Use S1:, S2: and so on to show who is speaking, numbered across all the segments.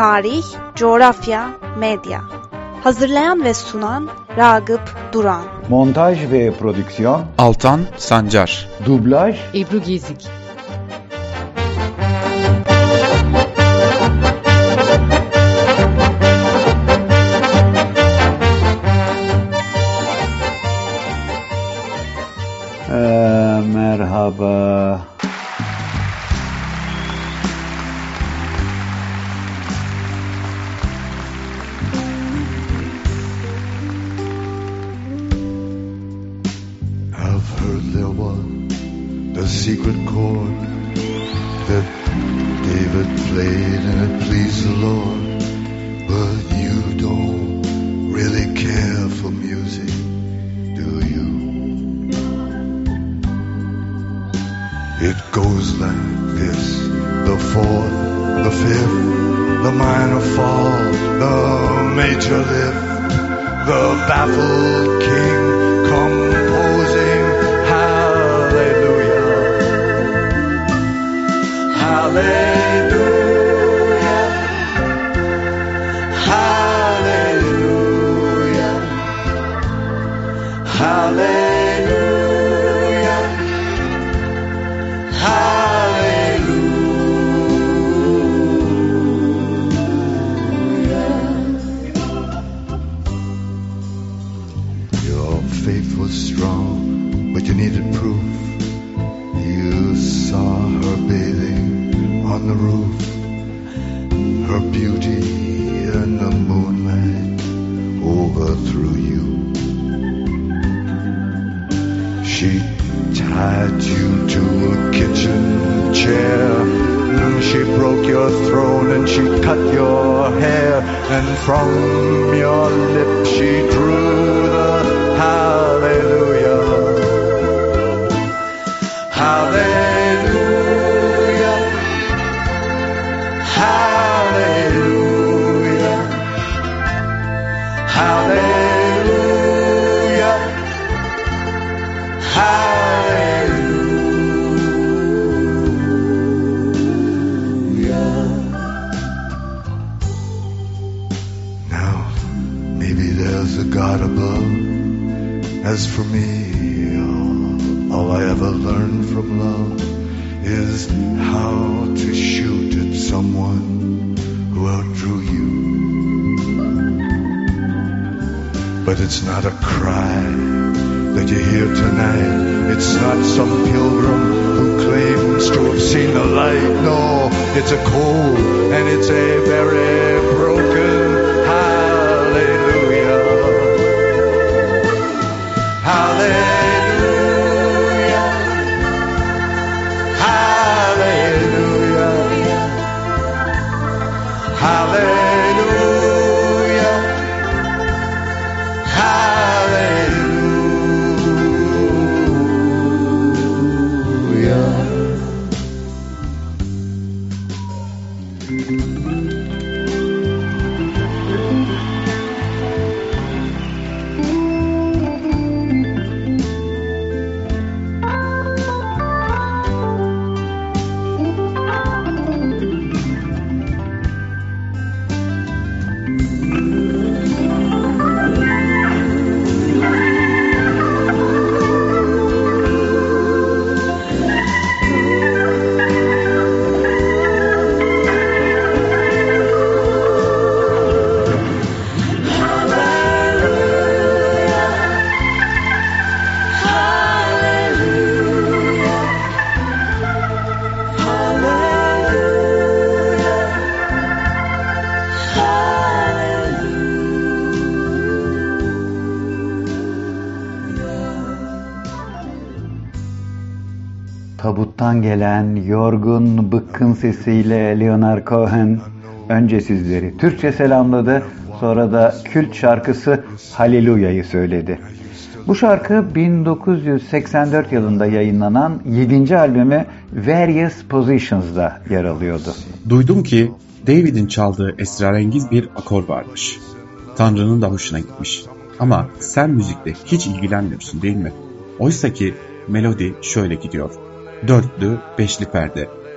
S1: tarih, coğrafya, medya. Hazırlayan ve sunan Ragıp Duran.
S2: Montaj ve prodüksiyon
S3: Altan Sancar.
S2: Dublaj
S4: Ebru Gezik.
S2: Merhaba.
S5: I've heard there was a secret chord that David played and it pleased the Lord. But you don't really care for music, do you? It goes like this: the fourth, the fifth, the minor fall, the major lift, the baffled king composing hallelujah, hallelujah, hallelujah, hallelujah, hallelujah. Your faith was strong, but you needed proof. You saw her bathing on the roof, her beauty in the moonlight overthrew you. She tied you to a kitchen chair, she broke your throne and she cut your hair, and from your lips she drew the hallelujah, hallelujah, hallelujah, hallelujah, hallelujah. Now, maybe there's a God above. As for me, all I ever learned from love is how to shoot at someone who outdrew you. But it's not a cry that you hear tonight. It's not some pilgrim who claims to have seen the light. No, it's a cold and it's a very broken hallelujah, hallelujah, hallelujah, hallelujah, hallelujah.
S2: Tabuttan gelen yorgun, bıkkın sesiyle Leonard Cohen önce sizleri Türkçe selamladı, sonra da kült şarkısı Hallelujah'yı söyledi. Bu şarkı 1984 yılında yayınlanan 7. albümü Various Positions'da yer alıyordu.
S3: Duydum ki David'in çaldığı esrarengiz bir akor varmış. Tanrı'nın da hoşuna gitmiş. Ama sen müzikle hiç ilgilenmiyorsun değil mi? Oysaki melodi şöyle gidiyor. Dörtlü, beşli perde.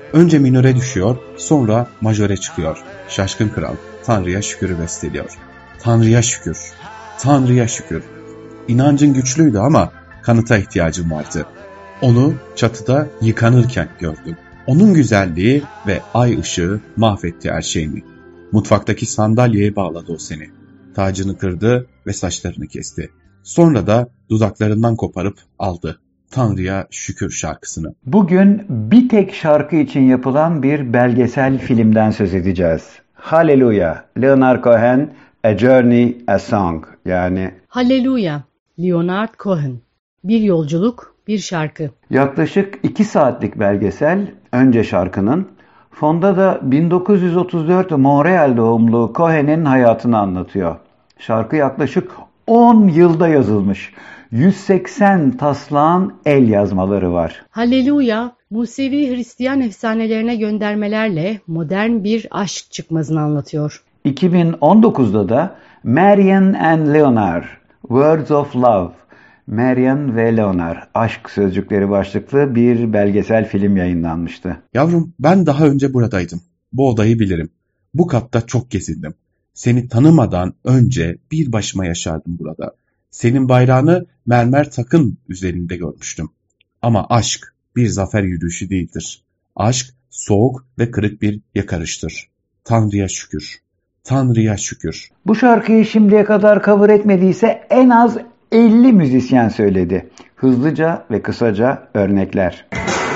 S3: Önce minöre düşüyor, sonra majöre çıkıyor. Şaşkın kral Tanrı'ya şükürü besteliyor. Tanrı'ya şükür, Tanrı'ya şükür. İnancın güçlüydü ama kanıta ihtiyacım vardı. Onu çatıda yıkanırken gördüm. Onun güzelliği ve ay ışığı mahvetti her şeyini. Mutfaktaki sandalyeye bağladı o seni. Tacını kırdı ve saçlarını kesti. Sonra da dudaklarından koparıp aldı. Tanrı'ya şükür şarkısını.
S2: Bugün bir tek şarkı için yapılan bir belgesel filmden söz edeceğiz. Hallelujah, Leonard Cohen, A Journey, A Song, yani
S4: Hallelujah, Leonard Cohen. Bir yolculuk, bir şarkı.
S2: Yaklaşık 2 saatlik belgesel, önce şarkının, fonda da 1934 Montreal doğumlu Cohen'in hayatını anlatıyor. Şarkı yaklaşık 10 yılda yazılmış. 180 taslağın el yazmaları var.
S4: Hallelujah, Musevi Hristiyan efsanelerine göndermelerle modern bir aşk çıkmazını anlatıyor.
S2: 2019'da da Marian and Leonard, Words of Love, Marian ve Leonard, aşk sözcükleri başlıklı bir belgesel film yayınlanmıştı.
S3: Yavrum, ben daha önce buradaydım. Bu odayı bilirim. Bu katta çok gezindim. Seni tanımadan önce bir başıma yaşardım burada. Senin bayrağını mermer takın üzerinde görmüştüm. Ama aşk bir zafer yürüyüşü değildir. Aşk soğuk ve kırık bir yakarıştır. Tanrı'ya şükür. Tanrı'ya şükür.
S2: Bu şarkıyı şimdiye kadar cover etmediyse en az 50 müzisyen söyledi. Hızlıca ve kısaca örnekler.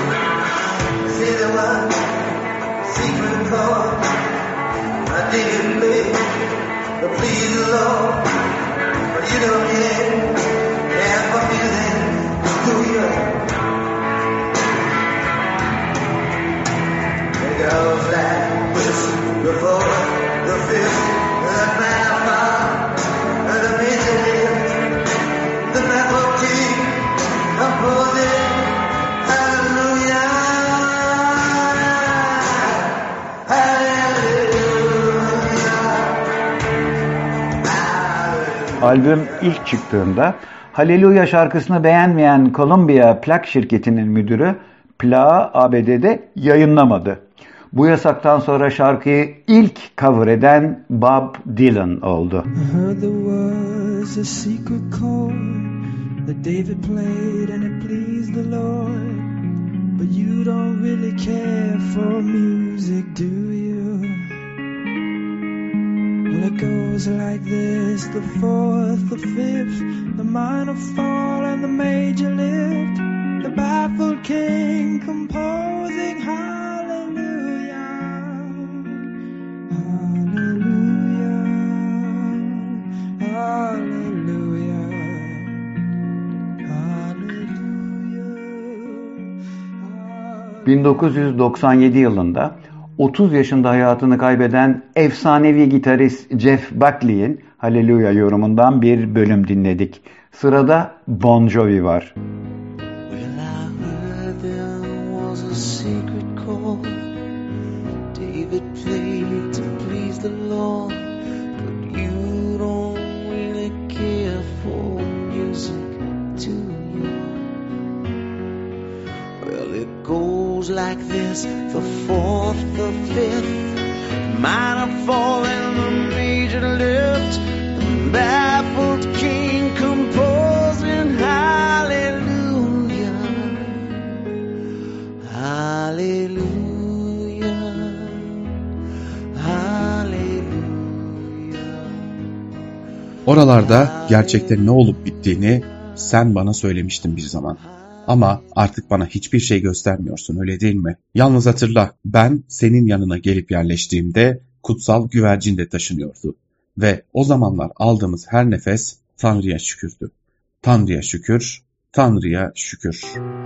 S2: Albüm ilk çıktığında Hallelujah şarkısını beğenmeyen Columbia plak şirketinin müdürü plağı ABD'de yayınlamadı. Bu yasaktan sonra şarkıyı ilk cover eden Bob Dylan oldu.
S6: Well, it goes like this, the fourth, the fifth, the minor fall and the major lift, the baffled king composing hallelujah, hallelujah, hallelujah, hallelujah.
S2: 1997 yılında 30 yaşında hayatını kaybeden efsanevi gitarist Jeff Buckley'in Hallelujah yorumundan bir bölüm dinledik. Sırada Bon Jovi var.
S6: Well, I heard there was a secret chord David played to please the Lord, but you don't really care for music, do you? Well, it goes like this, the fourth, the fifth, minor fall and the major lift, the baffled king composing hallelujah, hallelujah, hallelujah.
S3: Oralarda gerçekte ne olup bittiğini sen bana söylemiştin bir zaman. Ama artık bana hiçbir şey göstermiyorsun, öyle değil mi? Yalnız hatırla, ben senin yanına gelip yerleştiğimde kutsal güvercin de taşınıyordu. Ve o zamanlar aldığımız her nefes Tanrı'ya şükürdü. Tanrı'ya şükür, Tanrı'ya şükür.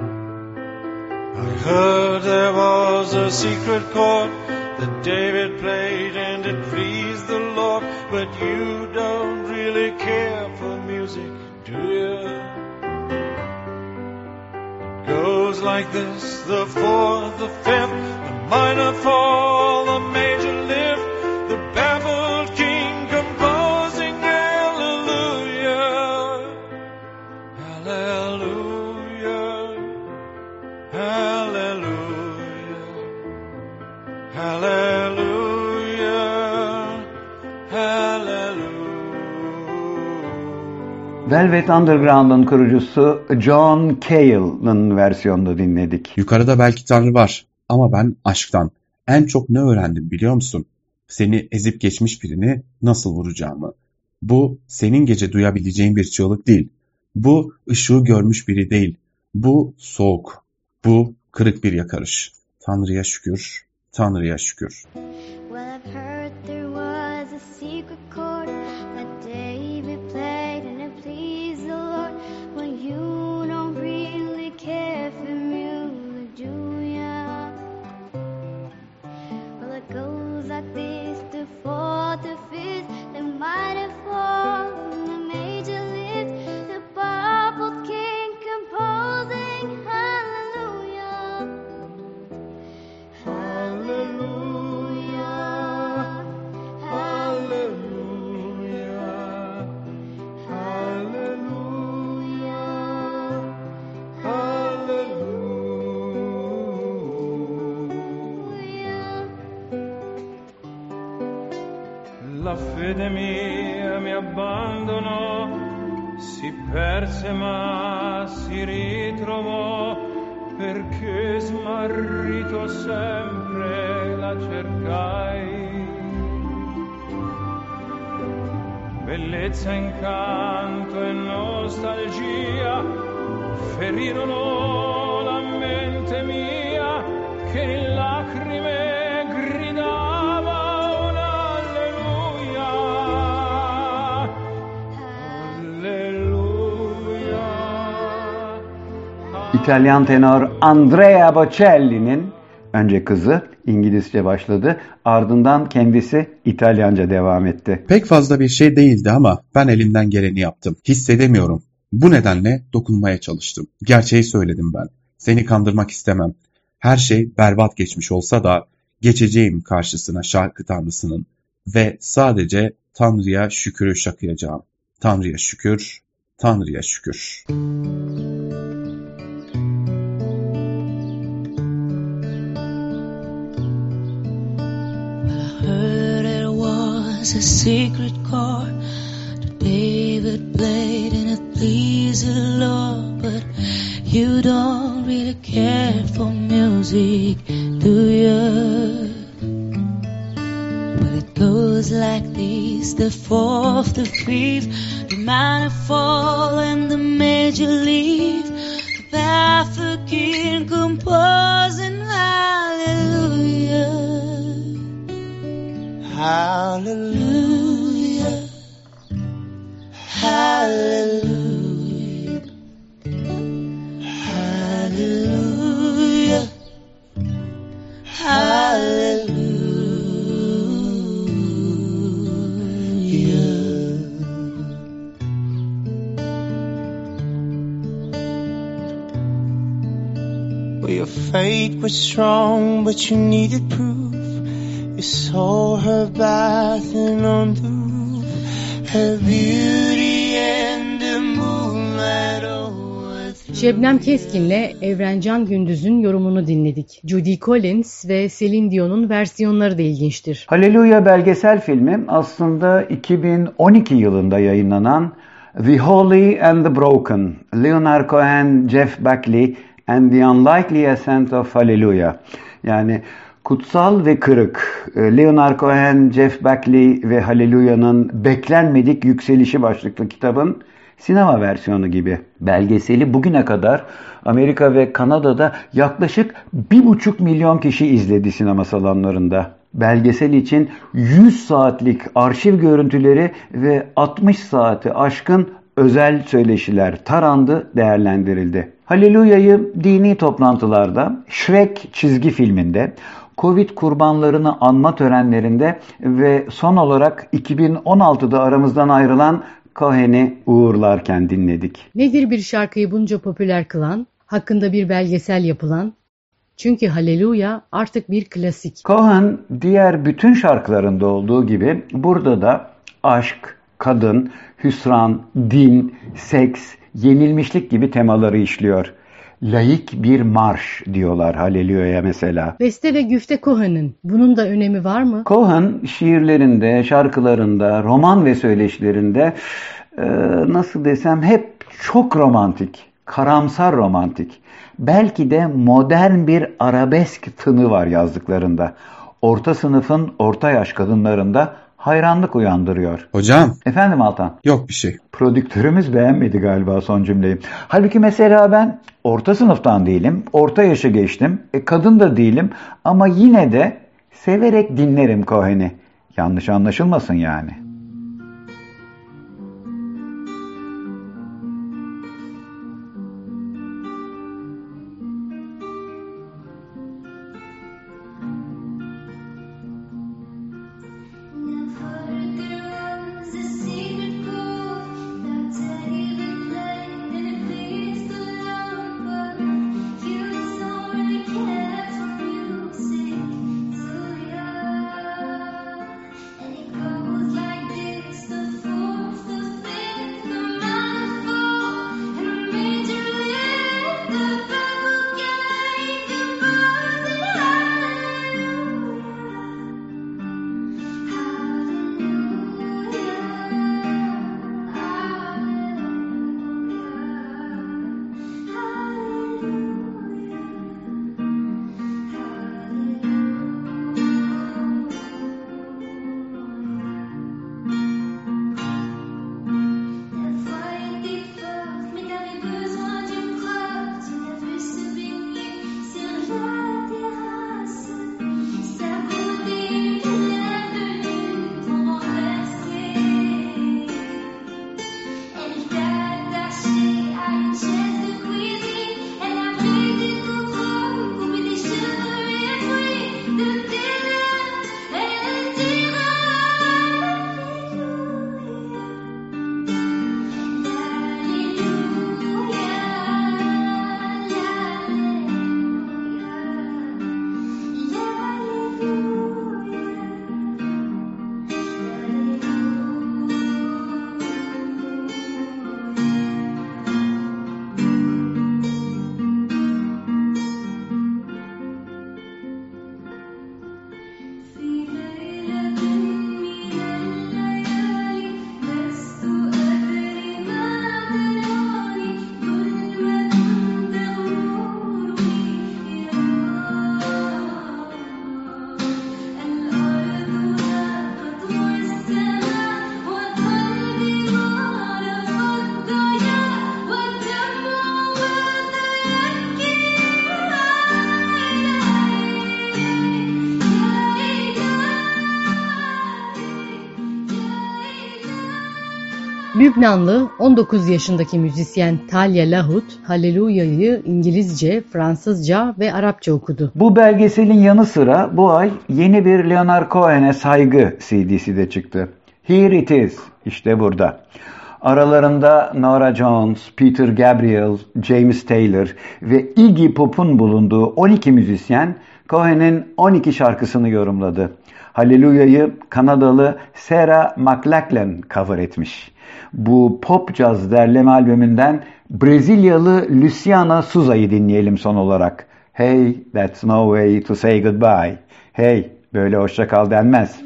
S7: I heard there was a secret chord that David played and it pleased the Lord, but you don't really care for music, do you? Goes like this, the fourth, the fifth, the minor fall, the major lift, the baffled king composing hallelujah, hallelujah, hallelujah, Hallelujah, hallelujah.
S2: Velvet Underground'un kurucusu John Cale'ın versiyonunu dinledik.
S3: Yukarıda belki Tanrı var ama ben aşktan en çok ne öğrendim biliyor musun? Seni ezip geçmiş birini nasıl vuracağımı. Bu senin gece duyabileceğin bir çığlık değil. Bu ışığı görmüş biri değil. Bu soğuk. Bu kırık bir yakarış. Tanrı'ya şükür, Tanrı'ya şükür.
S8: Well, I've heard there was a secret chord that David played and it pleased the Lord. Well, you don't really care for music, do ya? Well, it goes like this, the fourth, the fifth, the minor fall, the major lift, the baffled king composing hallelujah. Hallelujah, hallelujah, hallelujah, hallelujah.
S7: La fede mia mi abbandonò, si perse ma si ritrovò, perché smarrito sempre la cercai. Bellezza, incanto e nostalgia ferirono la mente mia, che in lacrime gridava un alleluia. Alleluia.
S2: İtalyan tenor Andrea Bocelli'nin önce kızı İngilizce başladı, ardından kendisi İtalyanca devam etti.
S3: Pek fazla bir şey değildi ama ben elimden geleni yaptım. Hissedemiyorum. Bu nedenle dokunmaya çalıştım. Gerçeği söyledim ben. Seni kandırmak istemem. Her şey berbat geçmiş olsa da geçeceğim karşısına şarkı tanrısının ve sadece Tanrı'ya şükürü şakıyacağım. Tanrı'ya şükür, Tanrı'ya şükür.
S6: Heard it was a secret chord that David played and it pleased the Lord, but you don't really care for music, do you? Well, it goes like this, the fourth, the fifth, the minor fall and the major leaf, the baffled king composing hallelujah. Hallelujah, hallelujah, hallelujah, hallelujah. Well, your faith was strong, but you needed proof. You saw her bathing on the roof, her beauty and the moonlight overthrew.
S4: Şebnem Keskin'le Evrencan Gündüz'ün yorumunu dinledik. Judy Collins ve Celine Dion'un versiyonları da ilginçtir.
S2: Hallelujah belgesel filmi aslında 2012 yılında yayınlanan The Holy and the Broken, Leonard Cohen, Jeff Buckley and the Unlikely Ascent of Hallelujah. Yani Kutsal ve Kırık, Leonard Cohen, Jeff Buckley ve Hallelujah'nın beklenmedik yükselişi başlıklı kitabın sinema versiyonu gibi. Belgeseli bugüne kadar Amerika ve Kanada'da yaklaşık 1,5 milyon kişi izledi sinema salonlarında. Belgesel için 100 saatlik arşiv görüntüleri ve 60 saati aşkın özel söyleşiler tarandı, değerlendirildi. Hallelujah'yı dini toplantılarda, Shrek çizgi filminde, Covid kurbanlarını anma törenlerinde ve son olarak 2016'da aramızdan ayrılan Cohen'i uğurlarken dinledik.
S4: Nedir bir şarkıyı bunca popüler kılan, hakkında bir belgesel yapılan? Çünkü Hallelujah artık bir klasik.
S2: Cohen diğer bütün şarkılarında olduğu gibi burada da aşk, kadın, hüsran, din, seks, yenilmişlik gibi temaları işliyor. laik bir marş diyorlar Hallelujah'ya mesela.
S4: Beste ve güfte Cohen'in bunun da önemi var mı?
S2: Cohen şiirlerinde, şarkılarında, roman ve söyleşilerinde nasıl desem hep çok romantik, karamsar romantik. Belki de modern bir arabesk tını var yazdıklarında. Orta sınıfın orta yaş kadınlarında hayranlık uyandırıyor.
S3: Hocam.
S2: Efendim Altan?
S3: Yok bir şey.
S2: Prodüktörümüz beğenmedi galiba son cümleyi. Halbuki mesela ben orta sınıftan değilim, orta yaşı geçtim, kadın da değilim ama yine de severek dinlerim Cohen'i. Yanlış anlaşılmasın yani.
S4: Lübnanlı 19 yaşındaki müzisyen Talia Lahut, Hallelujah'yı İngilizce, Fransızca ve Arapça okudu.
S2: Bu belgeselin yanı sıra bu ay yeni bir Leonard Cohen'e saygı CD'si de çıktı. Here It Is, işte burada. Aralarında Norah Jones, Peter Gabriel, James Taylor ve Iggy Pop'un bulunduğu 12 müzisyen Cohen'in 12 şarkısını yorumladı. Hallelujah'yı Kanadalı Sarah McLachlan cover etmiş. Bu pop caz derleme albümünden Brezilyalı Luciana Souza'yı dinleyelim son olarak. Hey, that's no way to say goodbye. Hey, böyle hoşça kal denmez.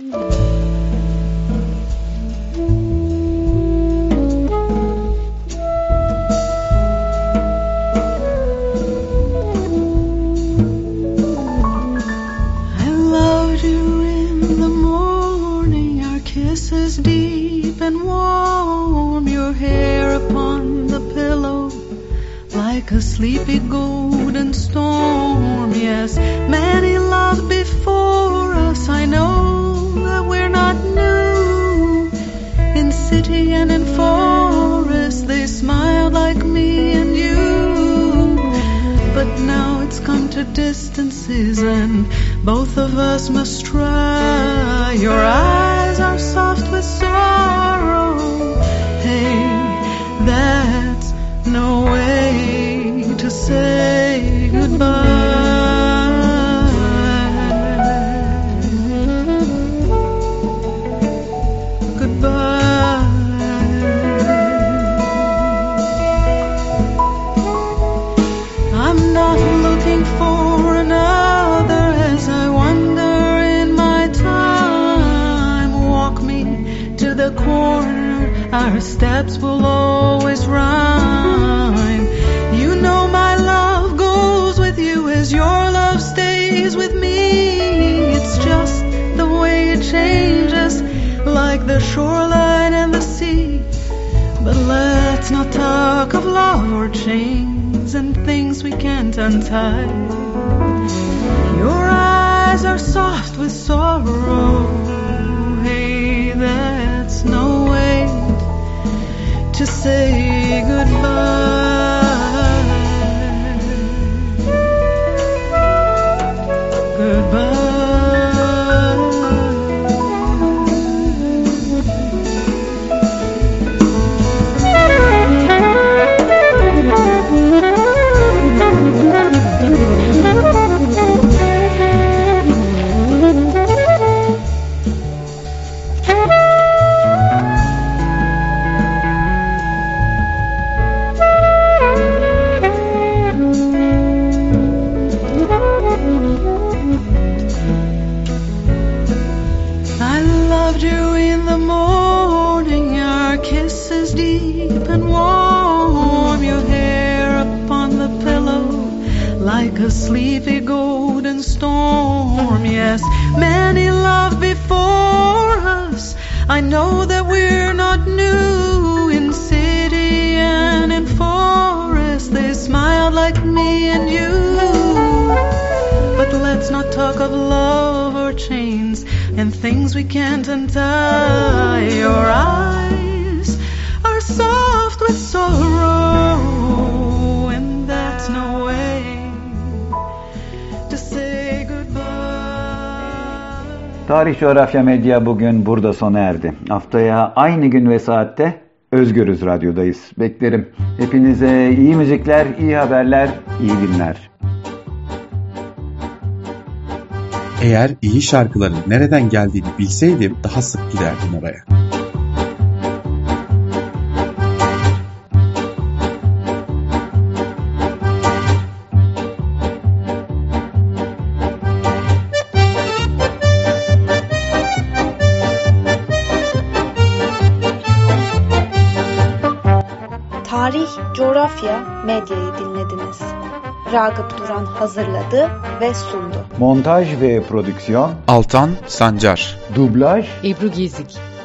S9: Deep and warm, your hair upon the pillow like a sleepy golden storm. Yes, many loves before us. I know that we're not new. In city and in forest, they smiled like me and you. But now it's come to distances, and both of us must try. Your eyes are soft with sorrow. Hey, that's no way to say goodbye. Goodbye. our steps will always rhyme. You know my love goes with you as your love stays with me. It's just the way it changes, like the shoreline and the sea. But let's not talk of love or chains and things we can't untie. Your eyes are soft with sorrow. Hey, that's no way to say goodbye. Goodbye. Like a sleepy golden storm, yes, many loved before us. I know that we're not new in city and in forest. They smiled like me and you. But let's not talk of love or chains and things we can't untie. Your eyes are soft with sorrow, and that's no way.
S2: Tarih Coğrafya Medya bugün burada sona erdi. Haftaya aynı gün ve saatte Özgürüz Radyo'dayız. Beklerim. Hepinize iyi müzikler, iyi haberler, iyi günler.
S3: Eğer iyi şarkıların nereden geldiğini bilseydim daha sık giderdim oraya.
S1: Tarih, Coğrafya, Medya'yı dinlediniz. Ragıp Duran hazırladı ve sundu.
S2: Montaj ve prodüksiyon
S3: Altan Sancar.
S2: Dublaj
S4: Ebru Gezik.